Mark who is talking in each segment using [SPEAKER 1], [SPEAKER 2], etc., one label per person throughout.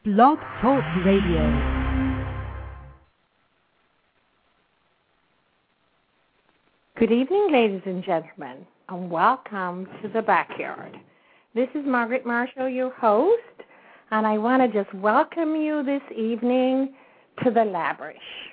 [SPEAKER 1] Blog Talk Radio.
[SPEAKER 2] Good evening, ladies and gentlemen, and welcome to the backyard. This is Margaret Marshall, your host, and I want to just welcome you this evening to the Labrish.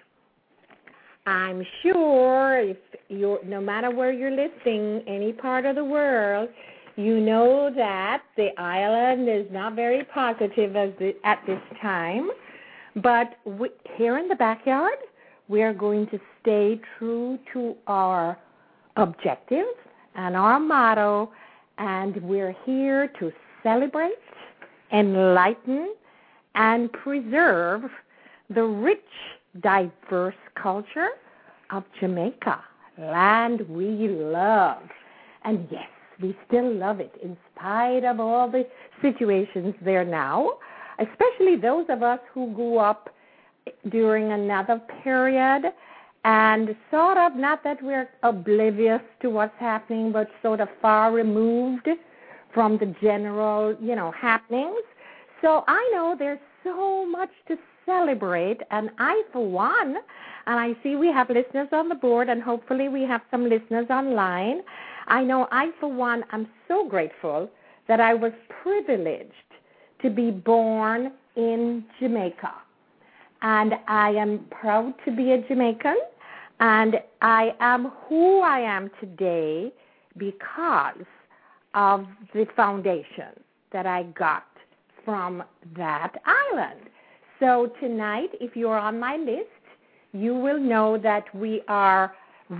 [SPEAKER 2] I'm sure if no matter where you're listening, any part of the world, you know that the island is not very positive at this time. But here in the backyard, we are going to stay true to our objectives and our motto, and we're here to celebrate, enlighten, and preserve the rich, diverse culture of Jamaica, land we love. And yes, we still love it in spite of all the situations there now, especially those of us who grew up during another period and sort of, not that we're oblivious to what's happening, but sort of far removed from the general, happenings. So I know there's so much to celebrate, and I, for one, and I see we have listeners on the board, and hopefully we have some listeners online. I know I, for one, am so grateful that I was privileged to be born in Jamaica. And I am proud to be a Jamaican, and I am who I am today because of the foundation that I got from that island. So tonight, if you're on my list, you will know that we are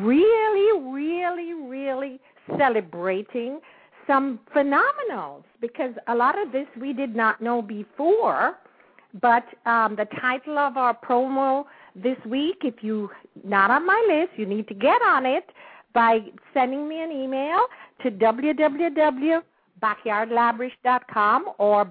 [SPEAKER 2] really celebrating some phenomenals, because a lot of this we did not know before. But the title of our promo this week, if you're not on my list, you need to get on it by sending me an email to www.backyardlabrish.com or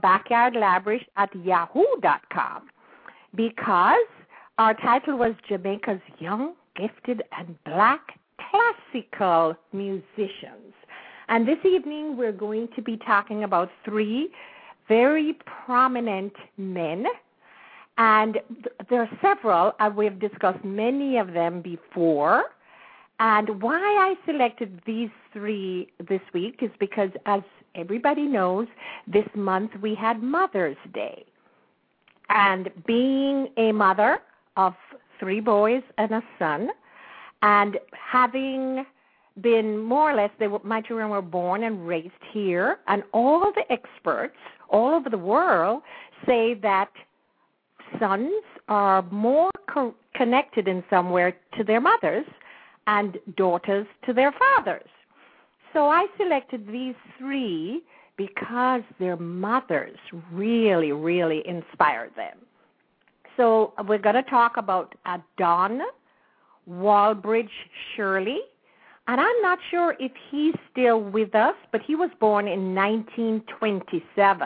[SPEAKER 2] backyardlabrish@yahoo.com, because our title was Jamaica's Young, Gifted, and Black Classical Musicians. And this evening we're going to be talking about three very prominent men, and there are several, and we've discussed many of them before. And why I selected these three this week is because, as everybody knows, this month we had Mother's Day. And being a mother of three boys and a son, and having been more or less, my children were born and raised here, and all the experts all over the world say that sons are more connected in some way to their mothers and daughters to their fathers. So I selected these three because their mothers really inspired them. So we're going to talk about Don Walbridge Shirley. And I'm not sure if he's still with us, but he was born in 1927.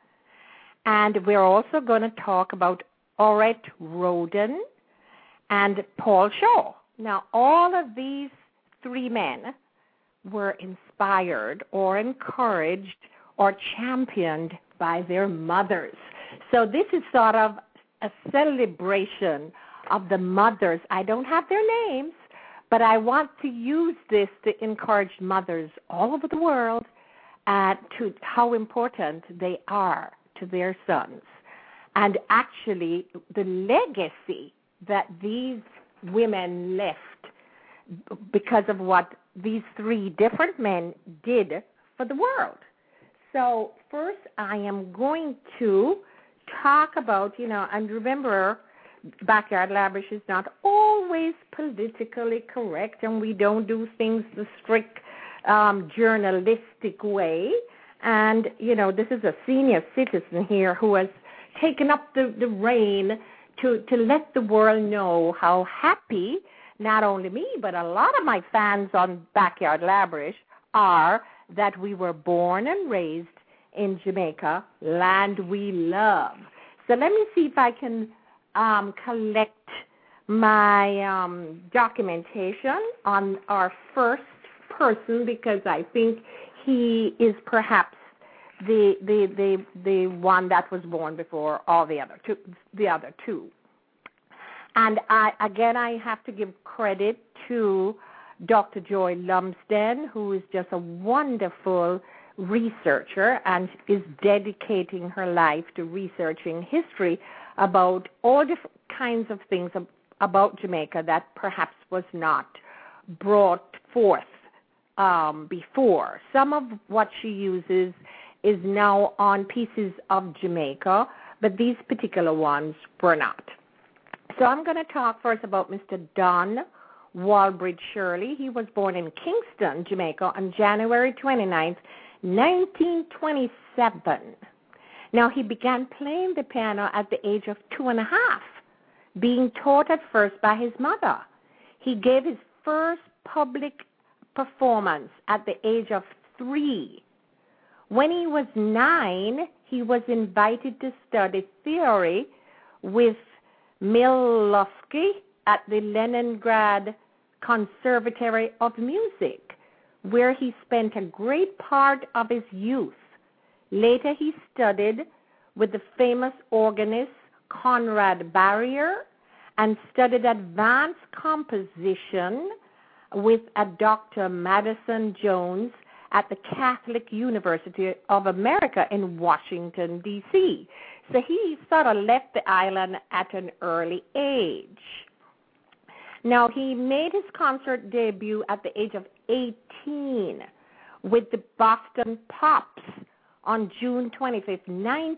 [SPEAKER 2] And we're also going to talk about Orette Roden and Paul Shaw. Now, all of these three men were inspired or encouraged or championed by their mothers. So this is sort of a celebration of the mothers. I don't have their names, but I want to use this to encourage mothers all over the world to how important they are to their sons. And actually, the legacy that these women left because of what these three different men did for the world. So first I am going to talk about, and remember, Backyard Labrish is not always politically correct, and we don't do things the strict journalistic way. And, this is a senior citizen here who has taken up the reign to let the world know how happy not only me, but a lot of my fans on Backyard Labrish are that we were born and raised in Jamaica, land we love. So let me see if I can collect my documentation on our first person, because I think he is perhaps the one that was born before all the other two. And I have to give credit to Dr. Joy Lumsden, who is just a wonderful researcher and is dedicating her life to researching history about all different kinds of things about Jamaica that perhaps was not brought forth before. Some of what she uses is now on pieces of Jamaica, but these particular ones were not. So I'm going to talk first about Mr. Don Walbridge Shirley. He was born in Kingston, Jamaica on January 29th, 1927. Now, he began playing the piano at the age of 2.5, being taught at first by his mother. He gave his first public performance at the age of 3. When he was 9, he was invited to study theory with Milowski at the Leningrad Conservatory of Music, where he spent a great part of his youth. Later, he studied with the famous organist Conrad Barrier and studied advanced composition with a Dr. Madison Jones at the Catholic University of America in Washington, D.C. So he sort of left the island at an early age. Now, he made his concert debut at the age of 18 with the Boston Pops on June 25th,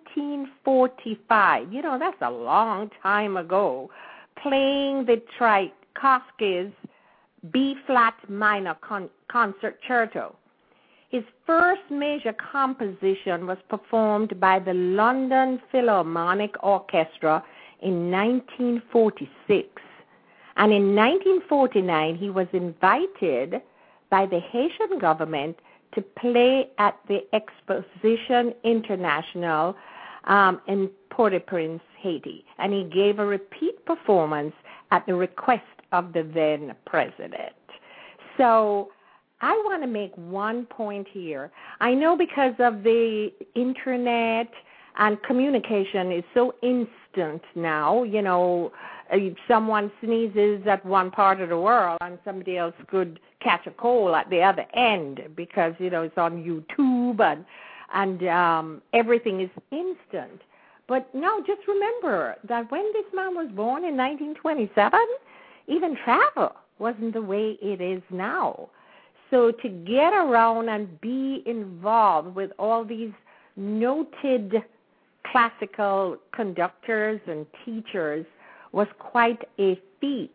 [SPEAKER 2] 1945. You know, that's a long time ago, playing the Tchaikovsky's B-flat minor concerto. His first major composition was performed by the London Philharmonic Orchestra in 1946. And in 1949, he was invited by the Haitian government to play at the Exposition International in Port-au-Prince, Haiti. And he gave a repeat performance at the request of the then president. So I want to make one point here. I know because of the internet and communication is so instant now, you know, someone sneezes at one part of the world and somebody else could catch a cold at the other end because, you know, it's on YouTube and everything is instant. But no, just remember that when this man was born in 1927, even travel wasn't the way it is now. So to get around and be involved with all these noted classical conductors and teachers was quite a feat.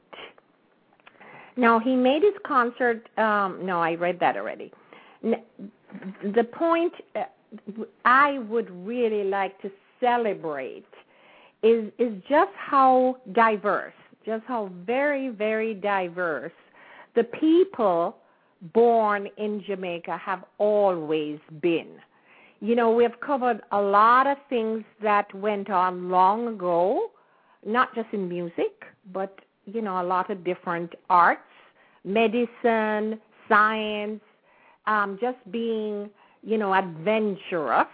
[SPEAKER 2] Now, he made his concert, no, I read that already. The point I would really like to celebrate is just how diverse, just how very, very diverse the people born in Jamaica have always been. You know, we've covered a lot of things that went on long ago, not just in music, but, you know, a lot of different arts, medicine, science, just being, you know, adventurous.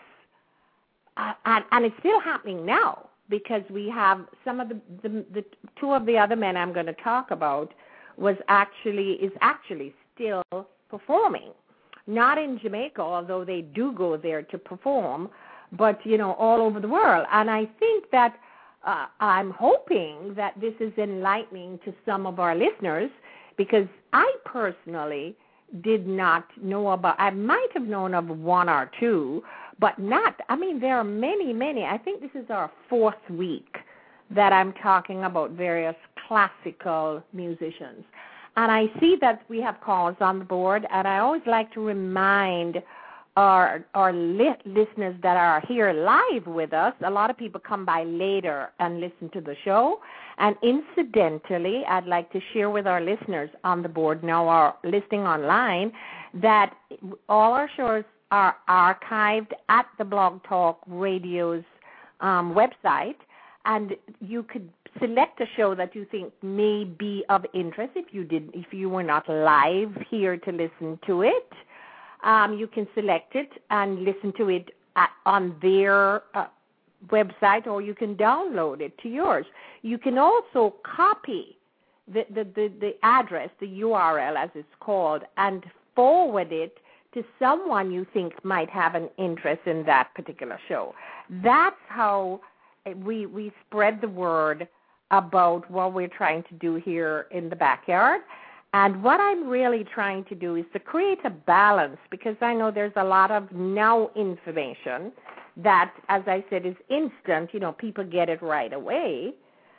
[SPEAKER 2] And it's still happening now because we have some of the two of the other men I'm going to talk about is actually still performing. Not in Jamaica, although they do go there to perform, but, you know, all over the world. And I think that I'm hoping that this is enlightening to some of our listeners because I personally did not know about, I might have known of one or two, but not, I mean, there are many, many. I think this is our 4th week that I'm talking about various classical musicians. And I see that we have calls on the board, and I always like to remind our listeners that are here live with us. A lot of people come by later and listen to the show. And incidentally, I'd like to share with our listeners on the board now are listening online that all our shows are archived at the Blog Talk Radio's website, and you could select a show that you think may be of interest if you were not live here to listen to it. You can select it and listen to it on their website, or you can download it to yours. You can also copy the address, the URL as it's called, and forward it to someone you think might have an interest in that particular show. That's how we spread the word about what we're trying to do here in the backyard. And what I'm really trying to do is to create a balance, because I know there's a lot of now information that, as I said, is instant. People get it right away.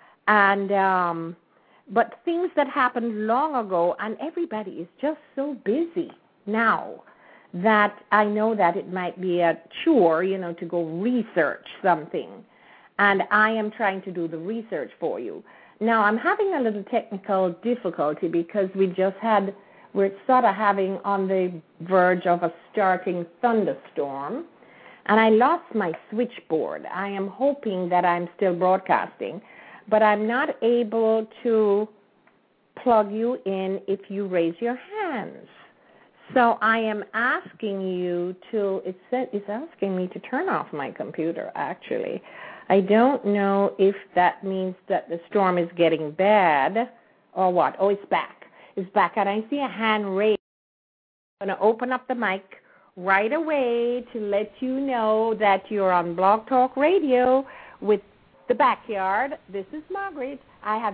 [SPEAKER 2] And but things that happened long ago, and everybody is just so busy now that I know that it might be a chore, to go research something. And I am trying to do the research for you. Now, I'm having a little technical difficulty because we're sort of having on the verge of a starting thunderstorm, and I lost my switchboard. I am hoping that I'm still broadcasting, but I'm not able to plug you in if you raise your hands. So I am asking you it's asking me to turn off my computer, actually. I don't know if that means that the storm is getting bad or what. Oh, it's back. It's back, and I see a hand raised. I'm going to open up the mic right away to let you know that you're on Blog Talk Radio with The Backyard. This is Margaret. I have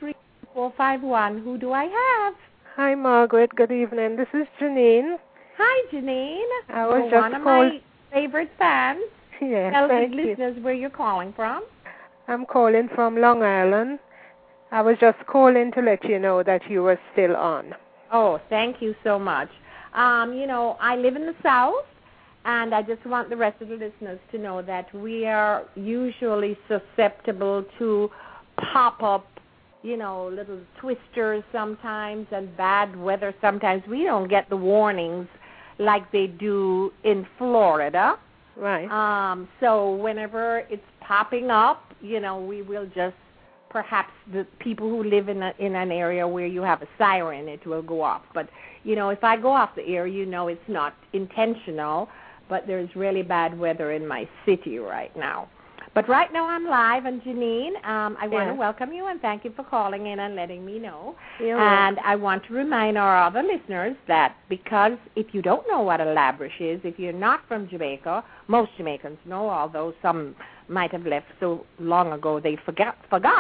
[SPEAKER 2] 63451. Who do I have?
[SPEAKER 1] Hi, Margaret. Good evening. This is Janine.
[SPEAKER 2] Hi, Janine.
[SPEAKER 1] I was
[SPEAKER 2] You're one of my favorite fans.
[SPEAKER 1] Yes,
[SPEAKER 2] tell the listeners where you're calling from.
[SPEAKER 1] I'm calling from Long Island. I was just calling to let you know that you were still on.
[SPEAKER 2] Oh, thank you so much. I live in the South, and I just want the rest of the listeners to know that we are usually susceptible to pop-up, little twisters sometimes and bad weather sometimes. We don't get the warnings like they do in Florida.
[SPEAKER 1] Right.
[SPEAKER 2] So whenever it's popping up, we will just, perhaps the people who live in an area where you have a siren, it will go off. But, if I go off the air, it's not intentional, but there's really bad weather in my city right now. But right now I'm live, and Janine, I want to welcome you and thank you for calling in and letting me know. And I want to remind our other listeners that because if you don't know what a labrish is, if you're not from Jamaica, most Jamaicans know, although some might have left so long ago they forgot.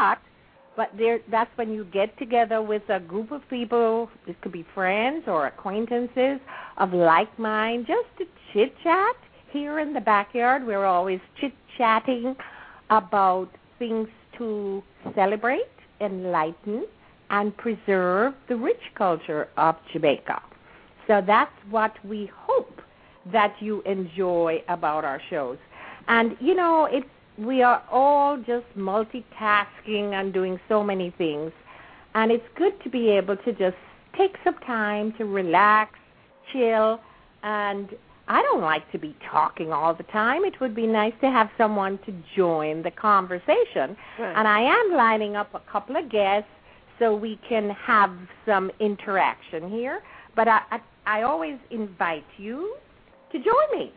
[SPEAKER 2] But that's when you get together with a group of people, it could be friends or acquaintances of like mind, just to chit-chat. Here in the backyard, we're always chit-chatting about things to celebrate, enlighten, and preserve the rich culture of Jamaica. So that's what we hope that you enjoy about our shows. And, we are all just multitasking and doing so many things. And it's good to be able to just take some time to relax, chill, and I don't like to be talking all the time. It would be nice to have someone to join the conversation. Right. And I am lining up a couple of guests so we can have some interaction here. But I always invite you to join me.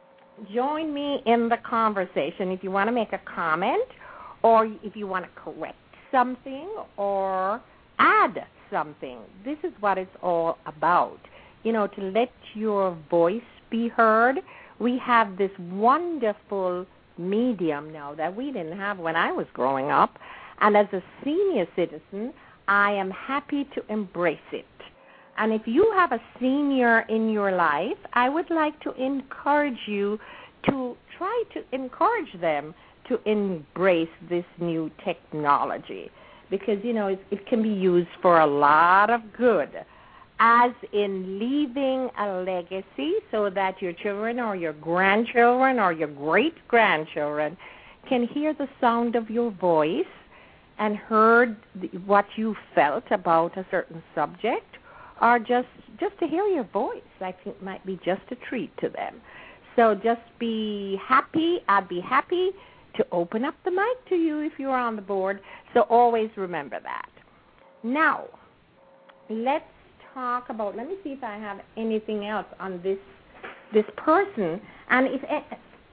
[SPEAKER 2] Join me in the conversation if you want to make a comment or if you want to correct something or add something. This is what it's all about, to let your voice be heard. We have this wonderful medium now that we didn't have when I was growing up, and as a senior citizen, I am happy to embrace it. And if you have a senior in your life, I would like to encourage you to try to encourage them to embrace this new technology because, it can be used for a lot of good, as in leaving a legacy so that your children or your grandchildren or your great-grandchildren can hear the sound of your voice and heard what you felt about a certain subject, or just to hear your voice, I think might be just a treat to them. So just be happy. I'd be happy to open up the mic to you if you're on the board. So always remember that. Now, let's talk about, let me see if I have anything else on this person. And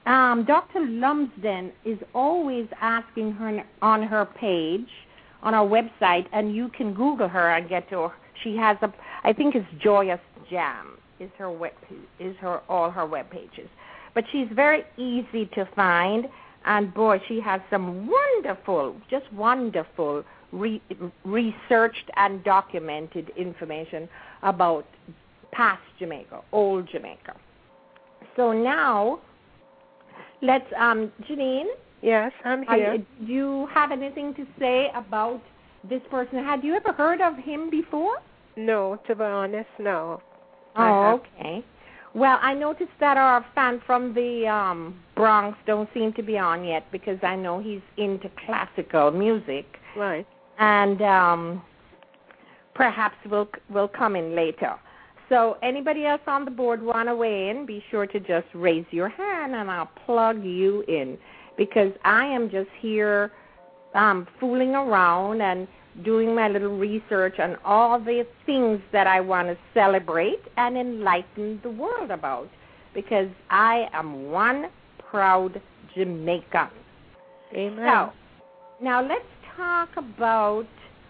[SPEAKER 2] Dr. Lumsden is always asking her on her page, on our website, and you can Google her and get to her. She has I think it's Joyous Jam is all her web pages. But she's very easy to find, and boy, she has some wonderful researched and documented information about past Jamaica, old Jamaica. So now, let's, Janine?
[SPEAKER 1] Yes, I'm here.
[SPEAKER 2] Do you have anything to say about this person? Had you ever heard of him before?
[SPEAKER 1] No, to be honest, no.
[SPEAKER 2] Oh, okay. Well, I noticed that our fan from the Bronx don't seem to be on yet because I know he's into classical music.
[SPEAKER 1] Right.
[SPEAKER 2] And perhaps will come in later. So anybody else on the board want to weigh in, be sure to just raise your hand and I'll plug you in because I am just here fooling around and doing my little research on all the things that I want to celebrate and enlighten the world about because I am one proud Jamaican.
[SPEAKER 1] Amen.
[SPEAKER 2] So, now let's talk about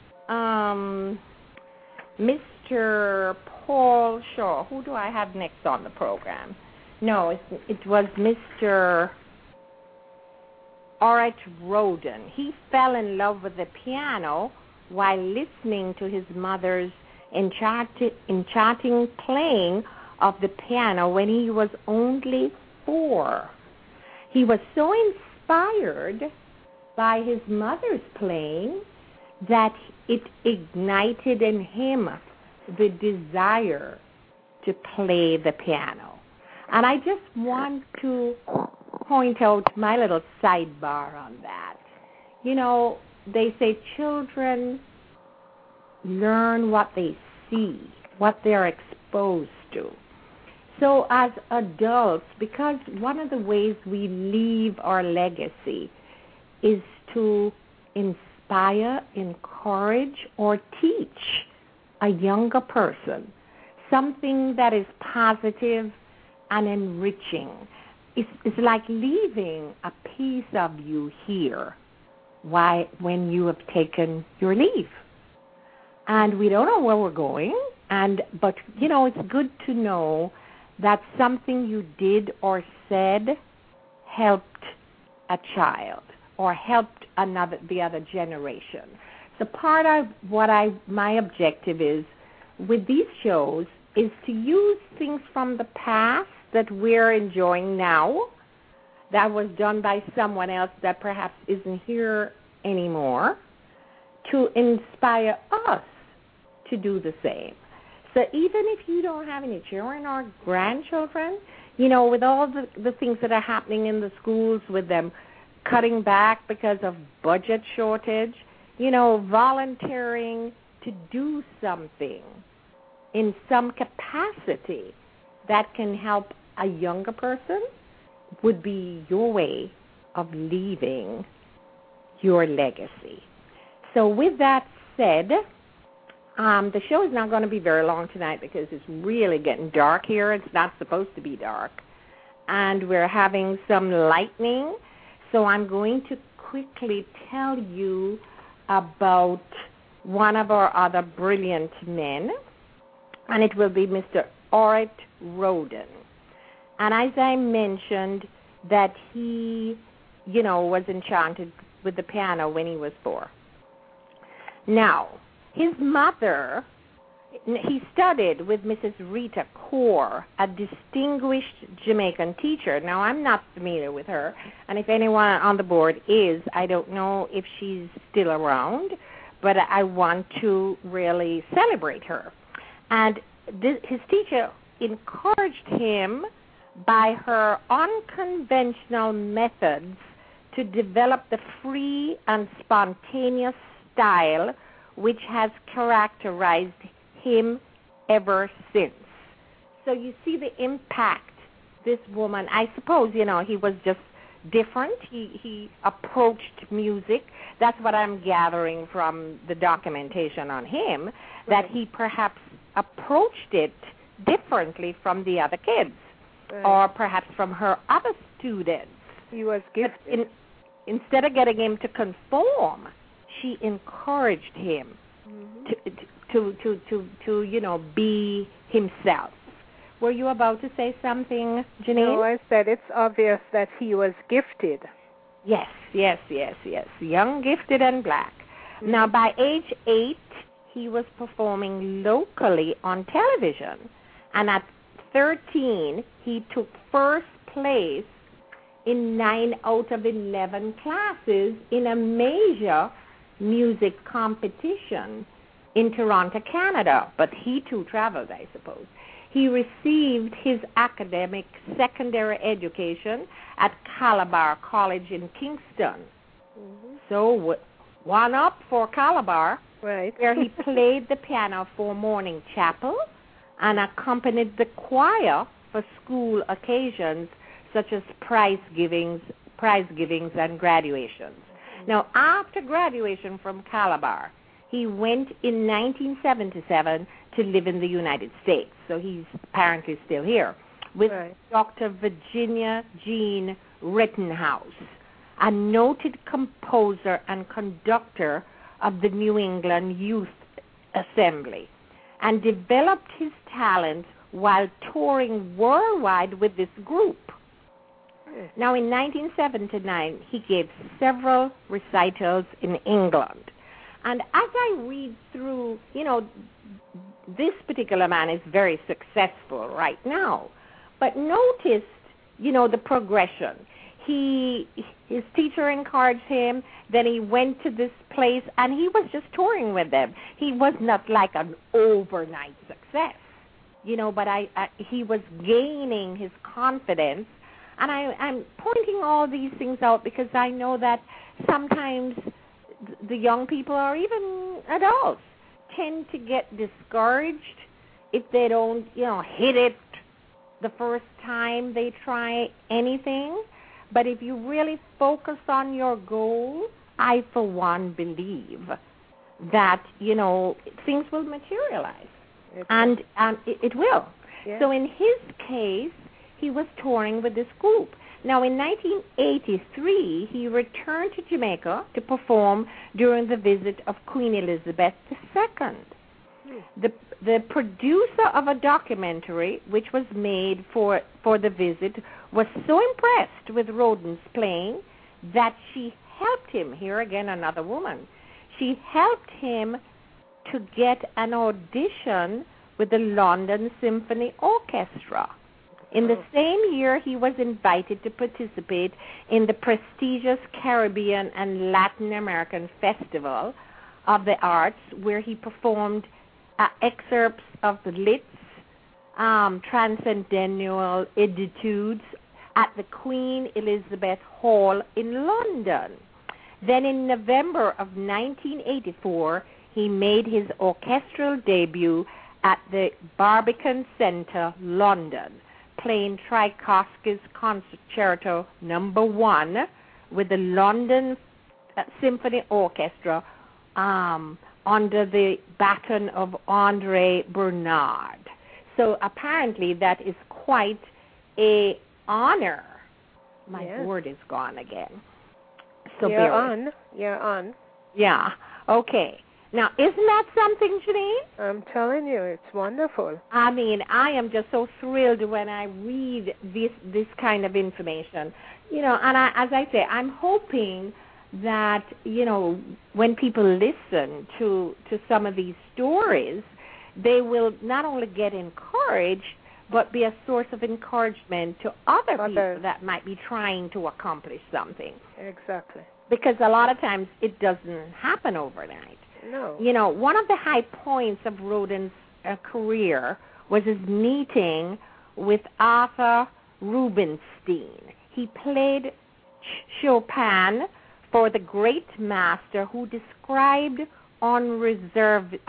[SPEAKER 2] Mr. Paul Shaw. Who do I have next on the program? No, it was Mr. Orrit Roden. He fell in love with the piano while listening to his mother's enchanting playing of the piano when he was only 4. He was so inspired by his mother's playing that it ignited in him the desire to play the piano. And I just want to point out my little sidebar on that. You know, they say children learn what they see, what they're exposed to. So as adults, because one of the ways we leave our legacy is to inspire, encourage, or teach a younger person something that is positive and enriching. It's like leaving a piece of you here when you have taken your leave. And we don't know where we're going, but, you know, it's good to know that something you did or said helped a child or helped the other generation. So part of what my objective is with these shows is to use things from the past that we're enjoying now that was done by someone else that perhaps isn't here anymore to inspire us to do the same. So even if you don't have any children or grandchildren, you know, with all the things that are happening in the schools with them cutting back because of budget shortage, you know, volunteering to do something in some capacity that can help a younger person would be your way of leaving your legacy. So with that said, the show is not going to be very long tonight because it's really getting dark here. It's not supposed to be dark. And we're having some lightning. So I'm going to quickly tell you about one of our other brilliant men, and it will be Mr. Orrit Roden. And as I mentioned, that he, you know, was enchanted with the piano when he was 4. Now, his mother, he studied with Mrs. Rita Core, a distinguished Jamaican teacher. Now, I'm not familiar with her, and if anyone on the board is, I don't know if she's still around, but I want to really celebrate her. And his teacher encouraged him by her unconventional methods to develop the free and spontaneous style which has characterized him ever since. So you see the impact this woman, I suppose, you know, he was just different. He approached music. That's what I'm gathering from the documentation on him, that he perhaps approached it differently from the other kids, or perhaps from her other students.
[SPEAKER 1] He was
[SPEAKER 2] But
[SPEAKER 1] gifted.
[SPEAKER 2] instead of getting him to conform, she encouraged him to be himself. Were you about to say something, Janine?
[SPEAKER 1] No, I said it's obvious that he was gifted.
[SPEAKER 2] Yes. Young, gifted, and black. Now, by age 8, he was performing locally on television. And at 13, he took first place in 9 out of 11 classes in a major music competition in Toronto, Canada. But he too traveled, I suppose. He received his academic secondary education at Calabar College in Kingston. So one up for Calabar,
[SPEAKER 1] right?
[SPEAKER 2] where he played the piano for morning chapel and accompanied the choir for school occasions such as prize givings and graduations. Now, after graduation from Calabar, he went in 1977 to live in the United States. So he's apparently still here with Dr. Virginia Jean Rittenhouse, a noted composer and conductor of the New England Youth Assembly, and developed his talent while touring worldwide with this group. Now, in 1979, he gave several recitals in England. And as I read through, this particular man is very successful right now. But notice, the progression. His teacher encouraged him, then he went to this place, and he was just touring with them. He was not like an overnight success, but he was gaining his confidence. And I'm pointing all these things out because I know that sometimes the young people or even adults tend to get discouraged if they don't, hit it the first time they try anything. But if you really focus on your goal, I, for one, believe that, things will materialize. And it will. Yeah. So in his case, he was touring with this group. Now, in 1983, he returned to Jamaica to perform during the visit of Queen Elizabeth II. The producer of a documentary, which was made for the visit, was so impressed with Roden's playing that she helped him. Here again, another woman. She helped him to get an audition with the London Symphony Orchestra. In the same year, he was invited to participate in the prestigious Caribbean and Latin American Festival of the Arts, where he performed excerpts of the Liszt's Transcendental Etudes at the Queen Elizabeth Hall in London. Then in November of 1984, he made his orchestral debut at the Barbican Centre, London, playing Tchaikovsky's Concerto No. 1 with the London Symphony Orchestra under the baton of Andre Bernard. So apparently that is quite an honor. My word is gone again. So
[SPEAKER 1] You're on.
[SPEAKER 2] Yeah. Okay. Now, isn't that something, Janine?
[SPEAKER 1] I'm telling you, it's wonderful.
[SPEAKER 2] I mean, I am just so thrilled when I read this kind of information. And as I say, I'm hoping that, when people listen to some of these stories, they will not only get encouraged, but be a source of encouragement to other people that might be trying to accomplish something.
[SPEAKER 1] Exactly.
[SPEAKER 2] Because a lot of times it doesn't happen overnight.
[SPEAKER 1] No.
[SPEAKER 2] One of the high points of Roden's career was his meeting with Arthur Rubinstein. He played Chopin for the great master, who described unreservedly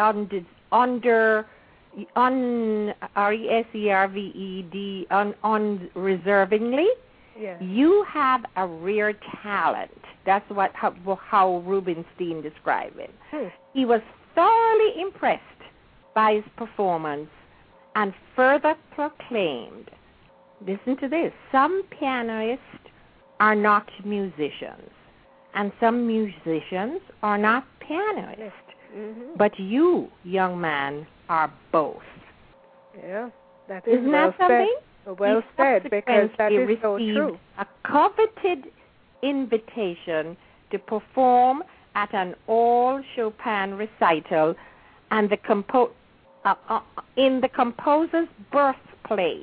[SPEAKER 1] Yes.
[SPEAKER 2] You have a rare talent. That's how Rubinstein described it. He was thoroughly impressed by his performance and further proclaimed listen to this, some pianists are not musicians, and some musicians are not pianists.
[SPEAKER 1] Mm-hmm.
[SPEAKER 2] But you, young man, are both.
[SPEAKER 1] Yeah, that is
[SPEAKER 2] Isn't
[SPEAKER 1] well
[SPEAKER 2] that something?
[SPEAKER 1] said. Well said, because that is so true.
[SPEAKER 2] A coveted invitation to perform at an all Chopin recital and in the composer's birthplace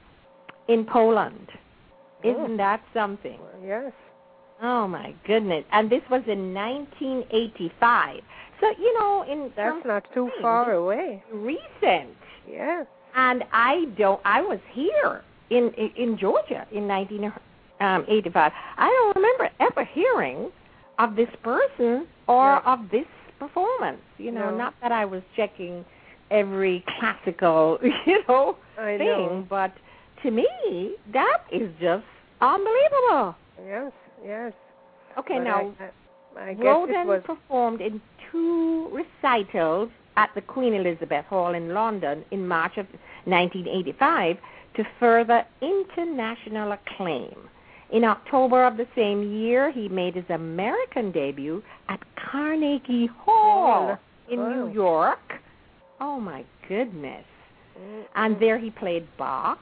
[SPEAKER 2] in Poland. Isn't that something?
[SPEAKER 1] Yes.
[SPEAKER 2] Oh, my goodness. And this was in 1985. So,
[SPEAKER 1] that's not too far away.
[SPEAKER 2] Recent.
[SPEAKER 1] Yes.
[SPEAKER 2] And I was here in Georgia in 1985. I don't remember ever heing of this person or of this performance.
[SPEAKER 1] No.
[SPEAKER 2] Not that I was checking every classical, thing, but to me, that is just unbelievable.
[SPEAKER 1] Yes.
[SPEAKER 2] Okay,
[SPEAKER 1] but
[SPEAKER 2] now,
[SPEAKER 1] I guess
[SPEAKER 2] Rodin performed in 2 recitals at the Queen Elizabeth Hall in London in March of 1985 to further international acclaim. In October of the same year, he made his American debut at Carnegie Hall in New York. Oh, my goodness. And there he played Bach,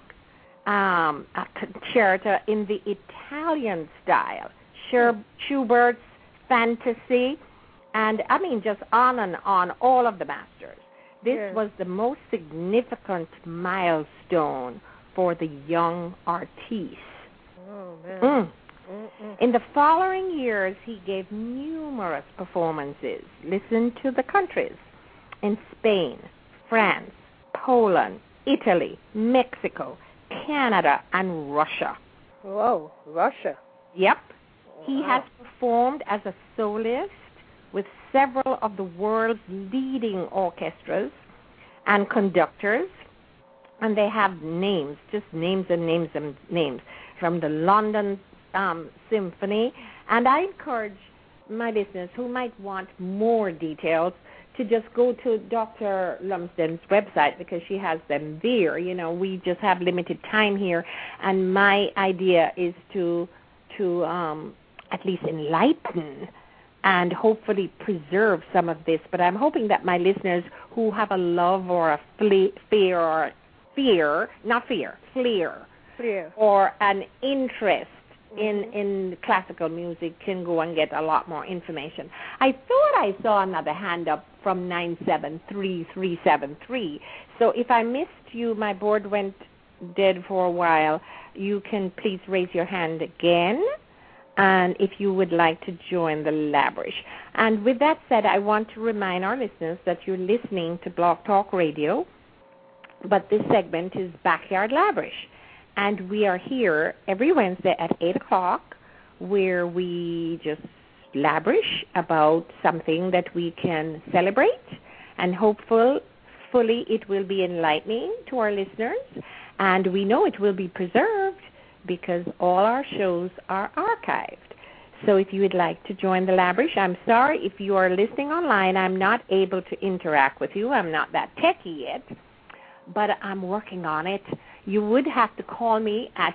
[SPEAKER 2] a concerto in the Italian style, Schubert's Fantasy, and just on and on, all of the masters. This was the most significant milestone for the young artiste.
[SPEAKER 1] Oh, man.
[SPEAKER 2] In the following years, he gave numerous performances. Listen to the countries: in Spain, France, Poland, Italy, Mexico, Canada, and Russia.
[SPEAKER 1] Whoa, Russia.
[SPEAKER 2] Yep. He has performed as a soloist with several of the world's leading orchestras and conductors, and they have names, just names and names and names, from the London Symphony. And I encourage my listeners who might want more details to just go to Dr. Lumsden's website, because she has them there. We just have limited time here, and my idea is to at least enlighten and hopefully preserve some of this. But I'm hoping that my listeners who have a love or a flair, or an interest in classical music can go and get a lot more information. I thought I saw another hand up from 973373. So if I missed you, my board went dead for a while, you can please raise your hand again, and if you would like to join the Labrish. And with that said, I want to remind our listeners that you're listening to Blog Talk Radio, but this segment is Backyard Labrish. And we are here every Wednesday at 8 o'clock, where we just labrish about something that we can celebrate, and hopefully it will be enlightening to our listeners. And we know it will be preserved because all our shows are archived. So if you would like to join the Labrish, I'm sorry if you are listening online, I'm not able to interact with you. I'm not that techie yet, but I'm working on it. You would have to call me at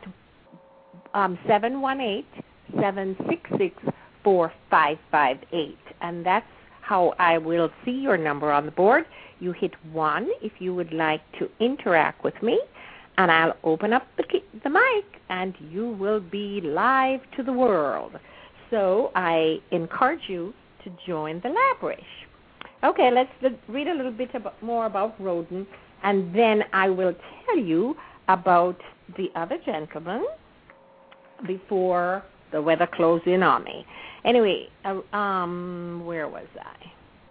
[SPEAKER 2] 718-766-4558, and that's how I will see your number on the board. You hit 1 if you would like to interact with me, and I'll open up the mic, and you will be live to the world. So I encourage you to join the Labrish. Okay, let's read a little bit more about Rodin, and then I will tell you about the other gentleman before the weather closed in on me. Anyway, where was I?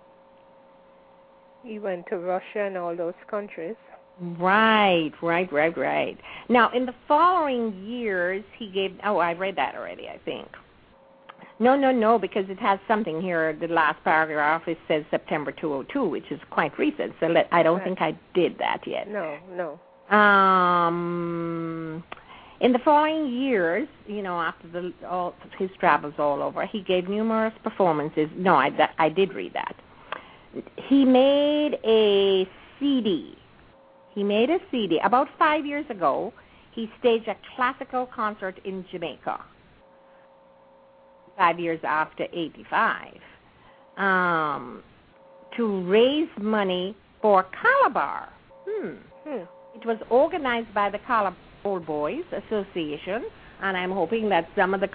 [SPEAKER 1] He went to Russia and all those countries.
[SPEAKER 2] Right. Now, in the following years, he gave... Oh, I read that already, I think. No, because it has something here. The last paragraph, it says September 2002, which is quite recent. So I don't think I did that yet.
[SPEAKER 1] No.
[SPEAKER 2] In the following years, after his travels all over, he gave numerous performances. No, I did read that. He made a CD. About 5 years ago, he staged a classical concert in Jamaica 5 years after 85 to raise money for Calabar. It was organized by the Calabar Old Boys Association, and I'm hoping that some of the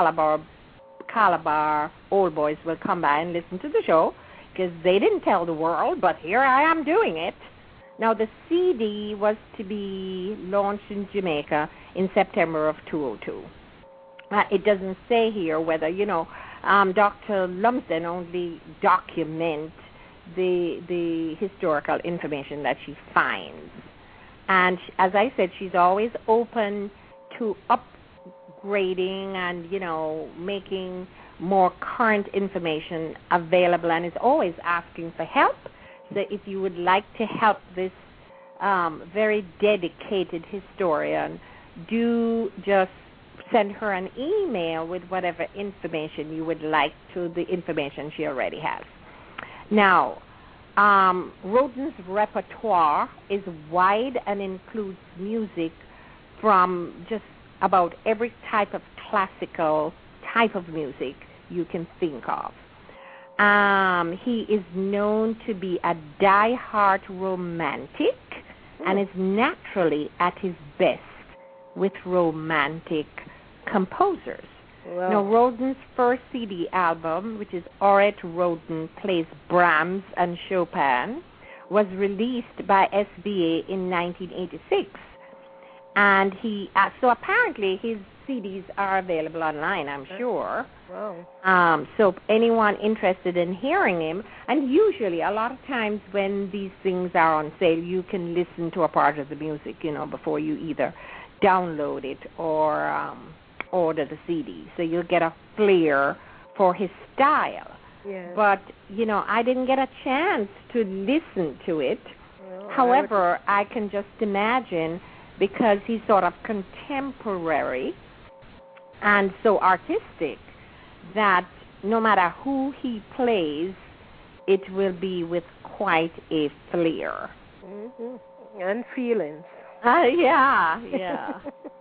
[SPEAKER 2] Calabar Old Boys will come by and listen to the show, because they didn't tell the world, but here I am doing it. Now, the CD was to be launched in Jamaica in September of 2002. It doesn't say here whether, Dr. Lumsden only documents the historical information that she finds. And as I said, she's always open to upgrading and, making more current information available, and is always asking for help. So if you would like to help this very dedicated historian, do just send her an email with whatever information you would like to the information she already has. Now, Roden's repertoire is wide and includes music from just about every type of classical type of music you can think of. He is known to be a die-hard romantic and is naturally at his best with romantic composers.
[SPEAKER 1] Wow.
[SPEAKER 2] Now, Roden's first CD album, which is Orette Roden Plays Brahms and Chopin, was released by SBA in 1986. And so apparently his CDs are available online, I'm sure.
[SPEAKER 1] Wow.
[SPEAKER 2] So anyone interested in hearing him, and usually a lot of times when these things are on sale, you can listen to a part of the music, before you either download it or order the CD. So you'll get a flair for his style.
[SPEAKER 1] Yes.
[SPEAKER 2] But, I didn't get a chance to listen to it.
[SPEAKER 1] Well,
[SPEAKER 2] However, I can just imagine, because he's sort of contemporary and so artistic, that no matter who he plays, it will be with quite a flair.
[SPEAKER 1] Mm-hmm. And feelings.
[SPEAKER 2] Yeah.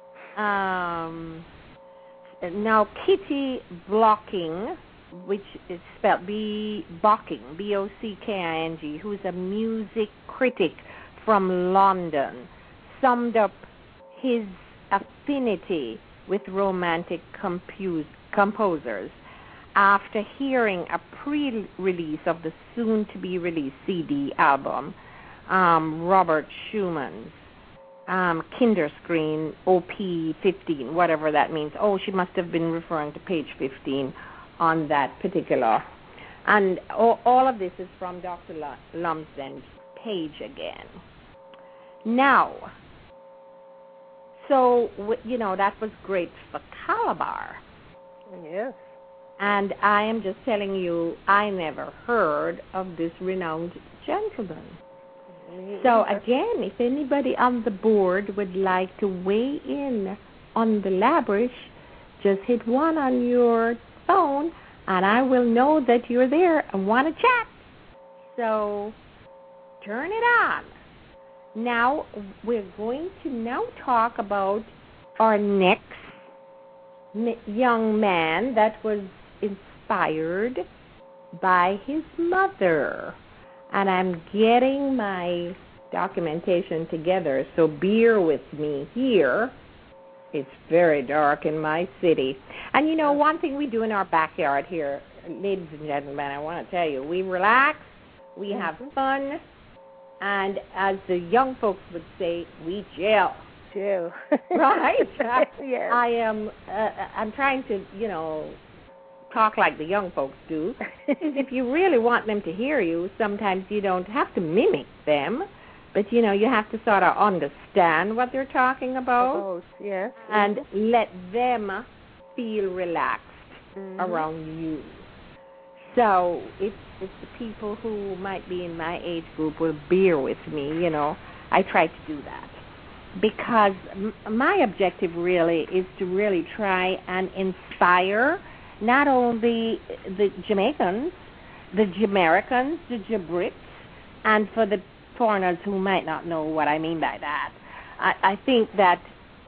[SPEAKER 2] Now, Kitty Blocking, which is spelled Bocking, B-O-C-K-I-N-G, who's a music critic from London, summed up his affinity with romantic composers after hearing a pre-release of the soon-to-be-released CD album, Robert Schumann's Kinderscreen OP15, whatever that means. Oh, she must have been referring to page 15 on that particular. And all of this is from Dr. Lumsden's page again. Now, so, that was great for Calabar.
[SPEAKER 1] Yes.
[SPEAKER 2] And I am just telling you, I never heard of this renowned gentleman. So, again, if anybody on the board would like to weigh in on the Labrish, just hit 1 on your phone, and I will know that you're there and want to chat. So, turn it on. Now, we're going to now talk about our next young man that was inspired by his mother. And I'm getting my documentation together, so bear with me here. It's very dark in my city. And, one thing we do in our backyard here, ladies and gentlemen, I want to tell you, we relax, we have fun, and as the young folks would say, we chill.
[SPEAKER 1] Chill.
[SPEAKER 2] Right?
[SPEAKER 1] Yes.
[SPEAKER 2] I'm trying to, talk like the young folks do. If you really want them to hear you, sometimes you don't have to mimic them, but, you have to sort of understand what they're talking about.
[SPEAKER 1] Yes.
[SPEAKER 2] And let them feel relaxed around you. So if the people who might be in my age group will bear with me, I try to do that. Because my objective really is to really try and inspire not only the Jamaicans, the Jamericans, the Jabrits, and for the foreigners who might not know what I mean by that, I think that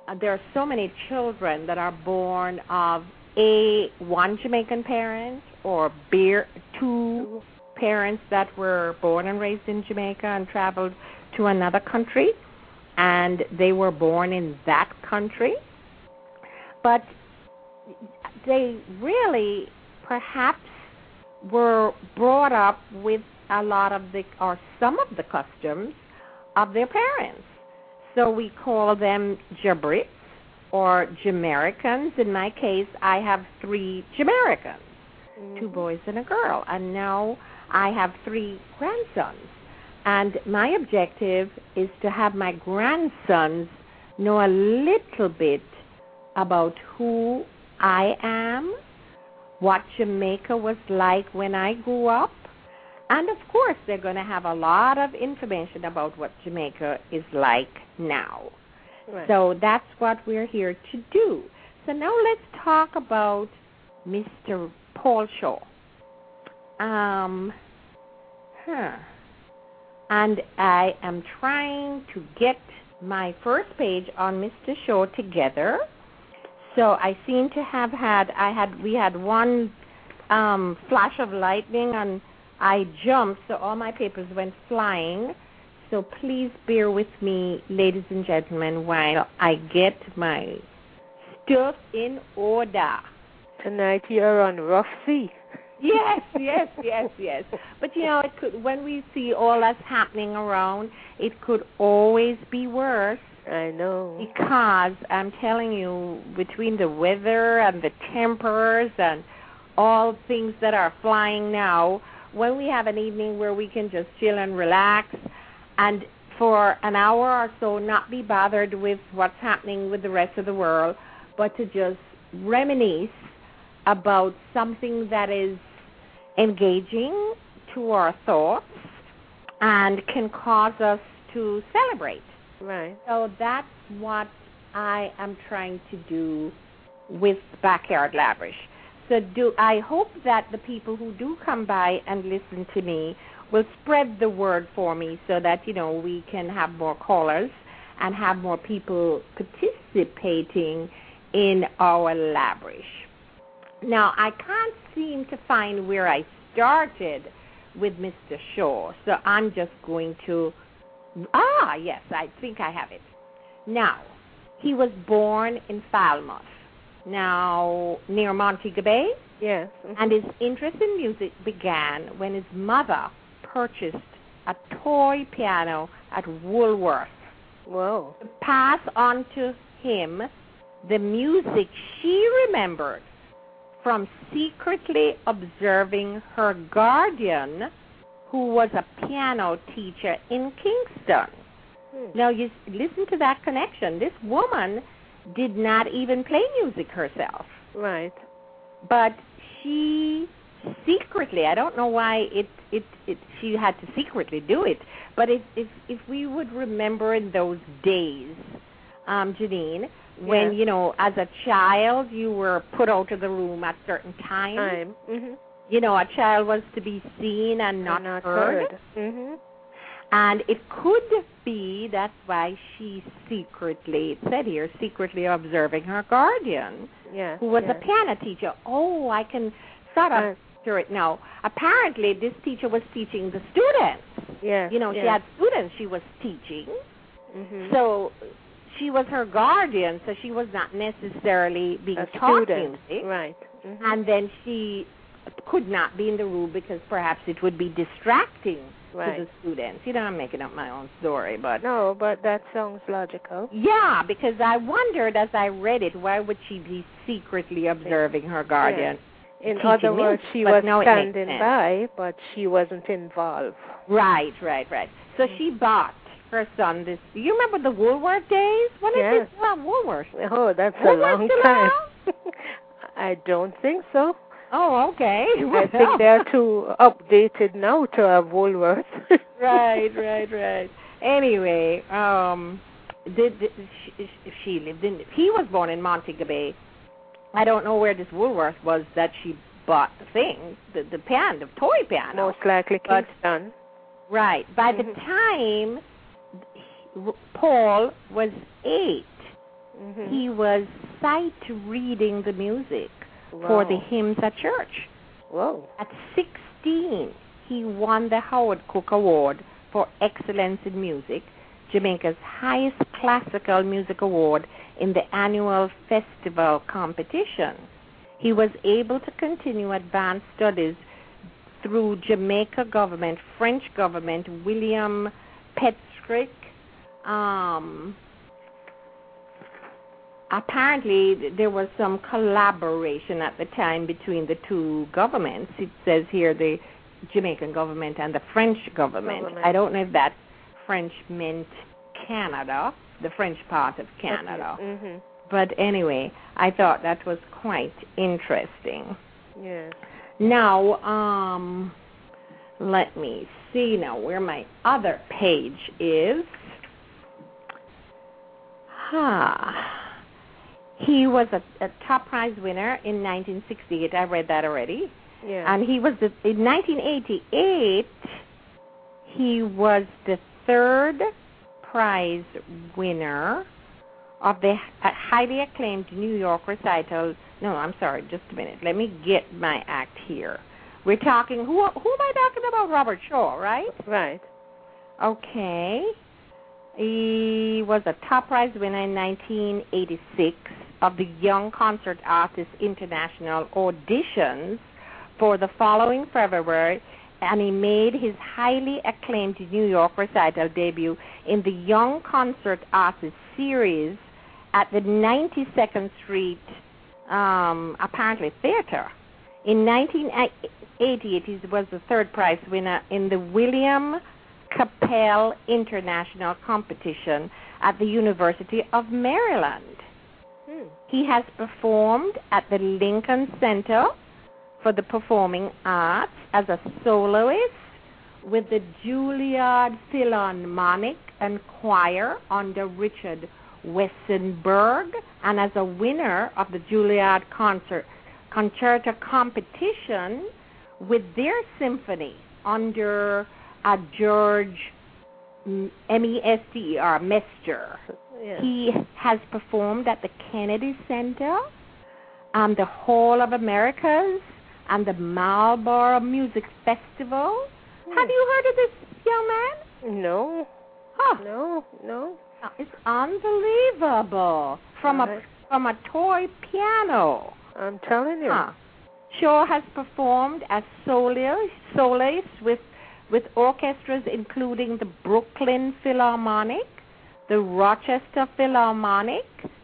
[SPEAKER 2] there are so many children that are born of one Jamaican parent or two parents that were born and raised in Jamaica and traveled to another country, and they were born in that country. But they really perhaps were brought up with a lot of or some of the customs of their parents. So we call them Jabrits or Jamericans. In my case, I have 3 Jamericans, 2 boys and a girl, and now I have 3 grandsons. And my objective is to have my grandsons know a little bit about who I am, what Jamaica was like when I grew up, and of course they're going to have a lot of information about what Jamaica is like now.
[SPEAKER 1] Right.
[SPEAKER 2] So that's what we're here to do. So now let's talk about Mr. Paul Shaw. And I am trying to get my first page on Mr. Shaw together. So I seem to have we had one flash of lightning and I jumped, so all my papers went flying. So please bear with me, ladies and gentlemen, while I get my stuff in order.
[SPEAKER 1] Tonight you're on rough sea.
[SPEAKER 2] Yes. But, when we see all that's happening around, it could always be worse.
[SPEAKER 1] I know.
[SPEAKER 2] Because I'm telling you, between the weather and the tempers and all things that are flying now, when we have an evening where we can just chill and relax and for an hour or so not be bothered with what's happening with the rest of the world, but to just reminisce about something that is engaging to our thoughts and can cause us to celebrate.
[SPEAKER 1] Right.
[SPEAKER 2] So that's what I am trying to do with Backyard Lavish. So I hope that the people who do come by and listen to me will spread the word for me so that, we can have more callers and have more people participating in our Lavish. Now, I can't seem to find where I started with Mr. Shaw, so I'm just going to... yes, I think I have it. Now, he was born in Falmouth, now near Montego Bay.
[SPEAKER 1] Yes.
[SPEAKER 2] And his interest in music began when his mother purchased a toy piano at Woolworth.
[SPEAKER 1] Whoa.
[SPEAKER 2] To pass on to him the music she remembered from secretly observing her guardian, who was a piano teacher in Kingston. Now, you listen to that connection. This woman did not even play music herself.
[SPEAKER 1] Right.
[SPEAKER 2] But she secretly, I don't know why she had to secretly do it, but if we would remember in those days, Janine, when, as a child, you were put out of the room at certain times.
[SPEAKER 1] Mm-hmm.
[SPEAKER 2] A child was to be seen and not heard.
[SPEAKER 1] Mm-hmm.
[SPEAKER 2] And it could be that's why she secretly, it said here, secretly observing her guardian, who was a piano teacher. Oh, I can sort of picture it now. Apparently, this teacher was teaching the students.
[SPEAKER 1] Yes.
[SPEAKER 2] She had students she was teaching.
[SPEAKER 1] Mm-hmm.
[SPEAKER 2] So she was her guardian, so she was not necessarily being taught music.
[SPEAKER 1] Right. Mm-hmm.
[SPEAKER 2] And then she could not be in the room because perhaps it would be distracting to the students. I'm making up my own story, but...
[SPEAKER 1] No, but that sounds logical.
[SPEAKER 2] Yeah, because I wondered as I read it, why would she be secretly observing her guardian?
[SPEAKER 1] Yeah. In other words, she was standing by, but she wasn't involved.
[SPEAKER 2] Right. So she bought her son this... You remember the Woolworth days? When is this Woolworth?
[SPEAKER 1] Oh, that's
[SPEAKER 2] Woolworth
[SPEAKER 1] a long time. I don't think so.
[SPEAKER 2] Oh, okay. Well,
[SPEAKER 1] I think they're too updated now to have Woolworth.
[SPEAKER 2] Right. Anyway, she lived in... He was born in Montego Bay. I don't know where this Woolworth was that she bought the thing, the piano, the toy piano.
[SPEAKER 1] Most likely Kingston.
[SPEAKER 2] Right. By the time Paul was 8,
[SPEAKER 1] Mm-hmm.
[SPEAKER 2] He was sight reading the music for the hymns at church.
[SPEAKER 1] Whoa.
[SPEAKER 2] At 16, he won the Howard Cook Award for Excellence in Music, Jamaica's highest classical music award in the annual festival competition. He was able to continue advanced studies through Jamaica government, French government, William Petrick. Apparently, there was some collaboration at the time between the two governments. It says here the Jamaican government and the French government. I don't know if that French meant Canada, the French part of Canada.
[SPEAKER 1] Mm-hmm.
[SPEAKER 2] But anyway, I thought that was quite interesting.
[SPEAKER 1] Yes.
[SPEAKER 2] Now, let me see now where my other page is. He was a top prize winner in 1968. I read that already.
[SPEAKER 1] Yeah.
[SPEAKER 2] And he was in 1988. He was the third prize winner of the highly acclaimed New York recital. No, I'm sorry, just a minute. Let me get my act here. We're talking, who am I talking about? Robert Shaw, right?
[SPEAKER 1] Right.
[SPEAKER 2] Okay. He was a top prize winner in 1986 of the Young Concert Artists International auditions for the following February, and he made his highly acclaimed New York recital debut in the Young Concert Artists series at the 92nd Street, apparently, Theater. In 1988, he was the third prize winner in the William Capel International Competition at the University of Maryland. He has performed at the Lincoln Center for the Performing Arts as a soloist with the Juilliard Philharmonic and Choir under Richard Westenberg, and as a winner of the Juilliard Concerto Competition with their symphony under George Mester. Mester.
[SPEAKER 1] Yeah.
[SPEAKER 2] He has performed at the Kennedy Center, the Hall of Americas, and the Marlborough Music Festival. Have you heard of this young man?
[SPEAKER 1] No.
[SPEAKER 2] Huh.
[SPEAKER 1] No.
[SPEAKER 2] It's unbelievable. From a toy piano.
[SPEAKER 1] I'm telling you.
[SPEAKER 2] Shaw has performed as soloist with orchestras including the Brooklyn Philharmonic, the Rochester Philharmonic,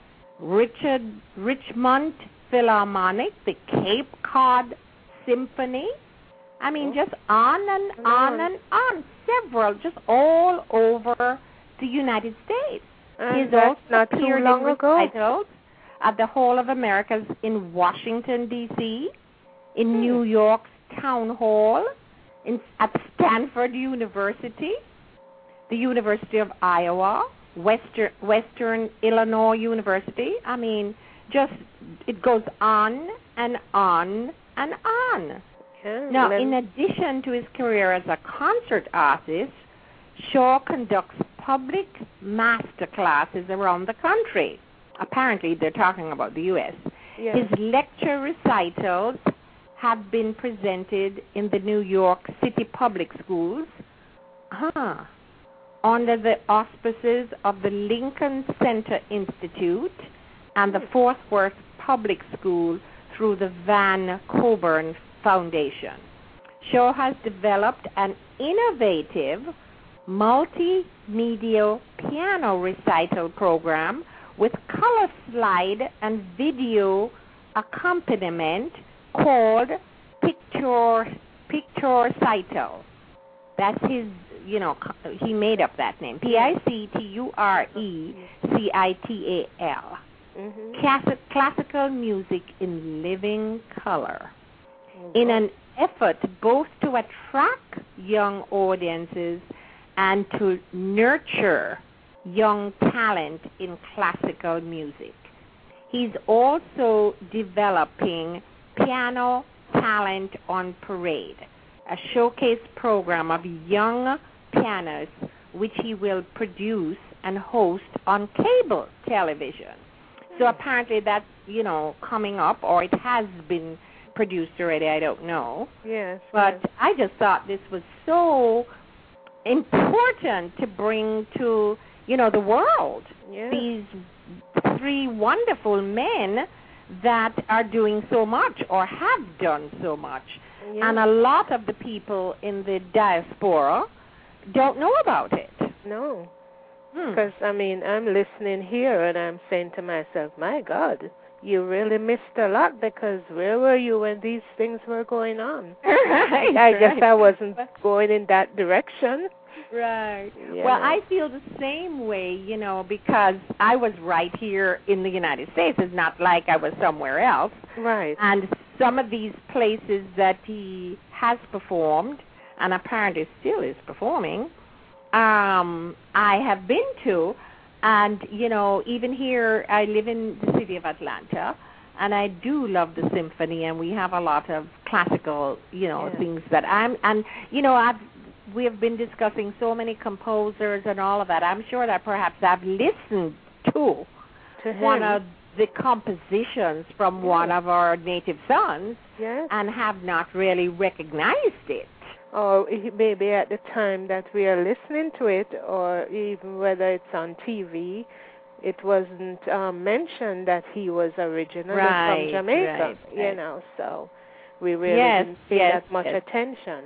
[SPEAKER 2] Richmond Philharmonic, the Cape Cod Symphony. I mean, just on and on and on. Several, just all over the United States.
[SPEAKER 1] And
[SPEAKER 2] He's also
[SPEAKER 1] not too
[SPEAKER 2] appeared
[SPEAKER 1] long
[SPEAKER 2] in
[SPEAKER 1] ago.
[SPEAKER 2] recitals at the Hall of Americas in Washington, D.C., in New York's Town Hall, at Stanford University, the University of Iowa, Western Illinois University. I mean, just it goes on and on and on.
[SPEAKER 1] Yeah,
[SPEAKER 2] now, in addition to his career as a concert artist, Shaw conducts public master classes around the country. Apparently, they're talking about the U.S.
[SPEAKER 1] Yeah.
[SPEAKER 2] His lecture recitals have been presented in the New York City Public Schools under the auspices of the Lincoln Center Institute and the Fort Worth Public School through the Van Coburn Foundation. Shaw has developed an innovative multimedia piano recital program with color slide and video accompaniment called Picturecital. That's his, he made up that name. Picturecital. Classical music in living color. In an effort both to attract young audiences and to nurture young talent in classical music. He's also developing Piano Talent on Parade, a showcase program of young pianists which he will produce and host on cable television. So apparently that's, coming up, or it has been produced already, I don't know.
[SPEAKER 1] Yes.
[SPEAKER 2] But I just thought this was so important to bring to, the world.
[SPEAKER 1] Yes.
[SPEAKER 2] These 3 wonderful men that are doing so much or have done so much.
[SPEAKER 1] Yes.
[SPEAKER 2] And a lot of the people in the diaspora don't know about it.
[SPEAKER 1] No. Because, I'm listening here and I'm saying to myself, my God, you really missed a lot, because where were you when these things were going on?
[SPEAKER 2] Right,
[SPEAKER 1] I guess I wasn't going in that direction.
[SPEAKER 2] Right. Well, I feel the same way, because I was right here in the United States. It's not like I was somewhere else.
[SPEAKER 1] Right.
[SPEAKER 2] And some of these places that he has performed, and apparently still is performing, I have been to. And, even here, I live in the city of Atlanta, and I do love the symphony, and we have a lot of classical, things that we have been discussing so many composers and all of that. I'm sure that perhaps I've listened to one of the compositions from one of our native sons and have not really recognized it.
[SPEAKER 1] Or maybe at the time that we are listening to it, or even whether it's on TV, it wasn't mentioned that he was originally from Jamaica, so we really didn't pay that much attention,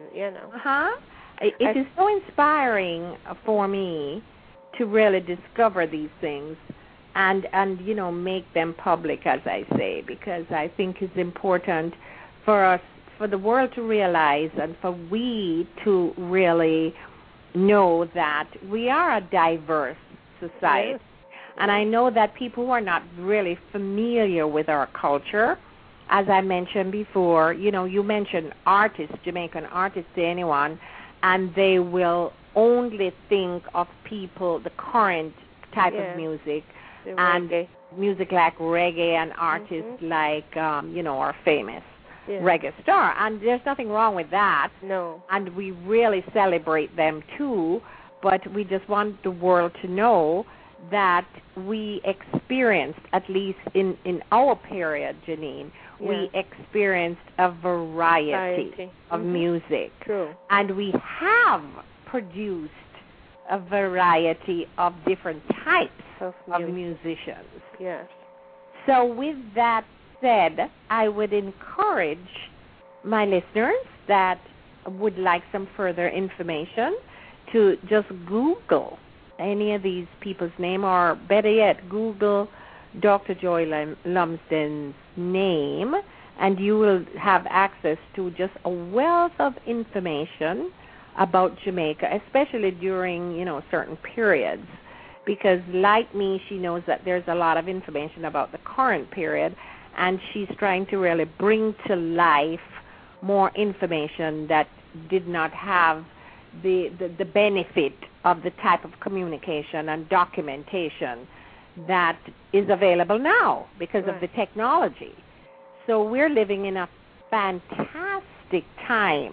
[SPEAKER 2] It is so inspiring for me to really discover these things and make them public, as I say, because I think it's important for us, for the world to realize, and for we to really know that we are a diverse society. Yes. And I know that people who are not really familiar with our culture, as I mentioned before, you mentioned artists, Jamaican artists to anyone, and they will only think of people, the current type of music, and music like reggae, and artists like, are famous. Reggae star, and there's nothing wrong with that.
[SPEAKER 1] No.
[SPEAKER 2] And we really celebrate them too, but we just want the world to know that we experienced, at least in our period, Janine, we experienced a variety of music.
[SPEAKER 1] True.
[SPEAKER 2] And we have produced a variety of different types of musicians.
[SPEAKER 1] Yes.
[SPEAKER 2] So with that said, I would encourage my listeners that would like some further information to just Google any of these people's name, or better yet, Google Dr. Joy Lumsden's name, and you will have access to just a wealth of information about Jamaica, especially during, certain periods. Because like me, she knows that there's a lot of information about the current period, and she's trying to really bring to life more information that did not have the benefit of the type of communication and documentation that is available now because of the technology. So we're living in a fantastic time,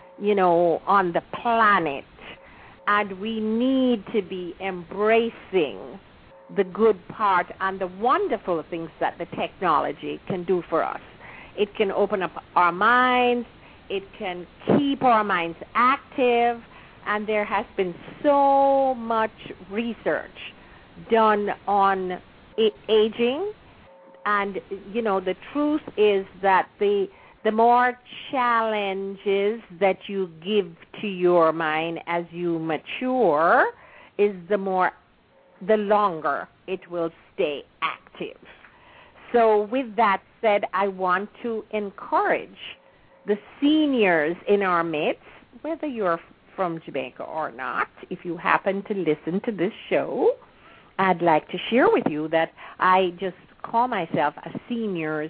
[SPEAKER 2] on the planet, and we need to be embracing the good part and the wonderful things that the technology can do for us. It can open up our minds. It can keep our minds active. And there has been so much research done on aging. And, the truth is that the more challenges that you give to your mind as you mature is the longer it will stay active. So with that said, I want to encourage the seniors in our midst, whether you're from Jamaica or not, if you happen to listen to this show, I'd like to share with you that I just call myself a senior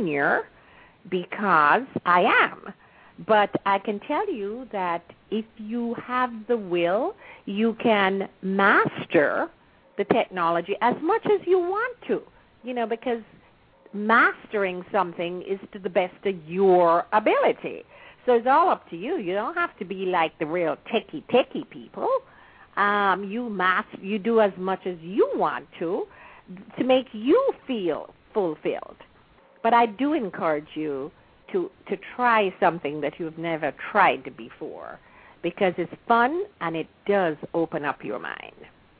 [SPEAKER 2] because I am. But I can tell you that if you have the will, you can master the technology as much as you want to, because mastering something is to the best of your ability. So it's all up to you. You don't have to be like the real techie people. You do as much as you want to, to make you feel fulfilled. But I do encourage you to try something that you've never tried before, because it's fun and it does open up your mind.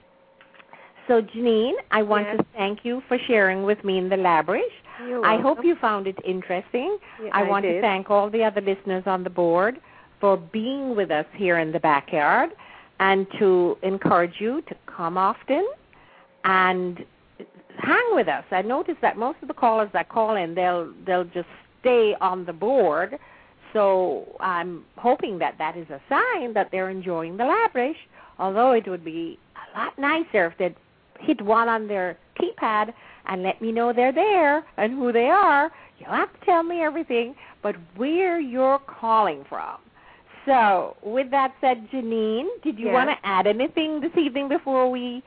[SPEAKER 2] So, Janine, I want to thank you for sharing with me in the Labrish. I hope you found it interesting.
[SPEAKER 1] Yeah,
[SPEAKER 2] I want to thank all the other listeners on the board for being with us here in the backyard, and to encourage you to come often and hang with us. I noticed that most of the callers that call in, they'll just stay on the board. So I'm hoping that is a sign that they're enjoying the Labrish, although it would be a lot nicer if they'd hit one on their keypad and let me know they're there and who they are. You don't have to tell me everything, but where you're calling from. So with that said, Janine, did you want to add anything this evening before we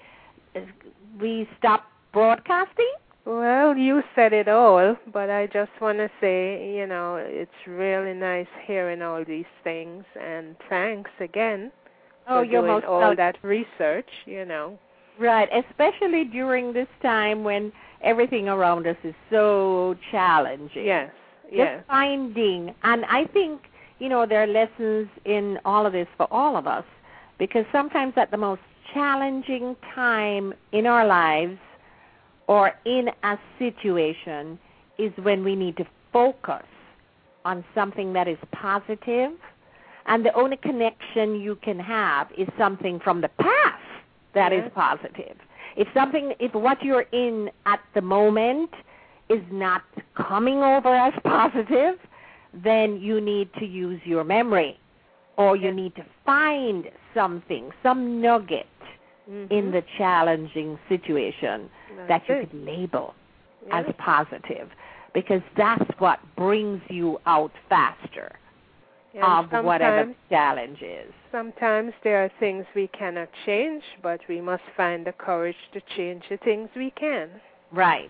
[SPEAKER 2] stop broadcasting?
[SPEAKER 1] Well, you said it all, but I just want to say, it's really nice hearing all these things, and thanks again for doing all that research,
[SPEAKER 2] Right, especially during this time when everything around us is so challenging.
[SPEAKER 1] Yes.
[SPEAKER 2] Just finding, and I think, there are lessons in all of this for all of us, because sometimes at the most challenging time in our lives or in a situation is when we need to focus on something that is positive, and the only connection you can have is something from the past that is positive. If what you're in at the moment is not coming over as positive, then you need to use your memory, or you need to find something, some nugget in the challenging situation that you could label as positive, because that's what brings you out faster of whatever the challenge is.
[SPEAKER 1] Sometimes there are things we cannot change, but we must find the courage to change the things we can.
[SPEAKER 2] Right.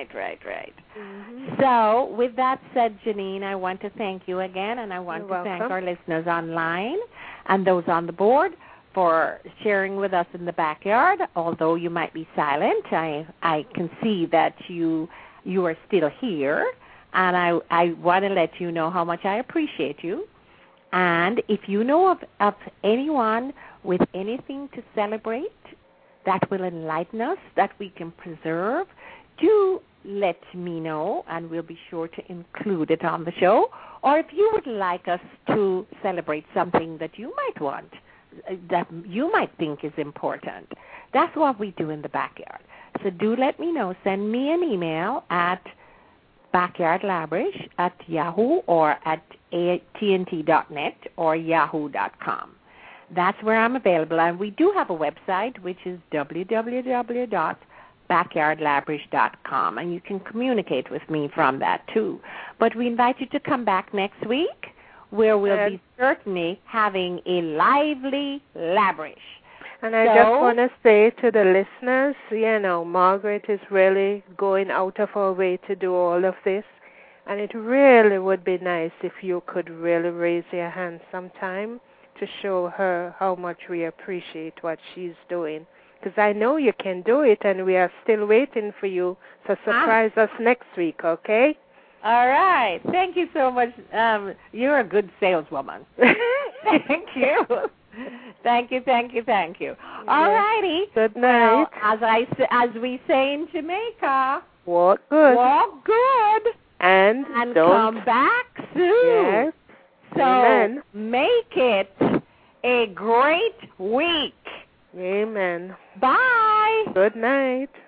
[SPEAKER 2] So, with that said, Janine, I want to thank you again, and I want to thank our listeners online and those on the board for sharing with us in the backyard. Although you might be silent, I can see that you are still here, and I want to let you know how much I appreciate you. And if you know of anyone with anything to celebrate that will enlighten us, that we can preserve, do let me know, and we'll be sure to include it on the show. Or if you would like us to celebrate something that you might want, that you might think is important, that's what we do in the backyard. So do let me know. Send me an email at backyardlabrish@yahoo or at tnt.net or yahoo.com. That's where I'm available. And we do have a website, which is www.backyardlabrish.com, and you can communicate with me from that too. But we invite you to come back next week, where we'll be certainly having a lively Labrish.
[SPEAKER 1] And I just want to say to the listeners, Margaret is really going out of her way to do all of this. And it really would be nice if you could really raise your hand sometime to show her how much we appreciate what she's doing. Because I know you can do it, and we are still waiting for you. So surprise us next week, okay?
[SPEAKER 2] All right. Thank you so much. You're a good saleswoman. Thank you. Thank you. All righty.
[SPEAKER 1] Good night.
[SPEAKER 2] Well, as we say in Jamaica,
[SPEAKER 1] walk good.
[SPEAKER 2] Walk good.
[SPEAKER 1] And
[SPEAKER 2] come back soon.
[SPEAKER 1] Yes.
[SPEAKER 2] So
[SPEAKER 1] Amen.
[SPEAKER 2] Make it a great week.
[SPEAKER 1] Amen.
[SPEAKER 2] Bye.
[SPEAKER 1] Good night.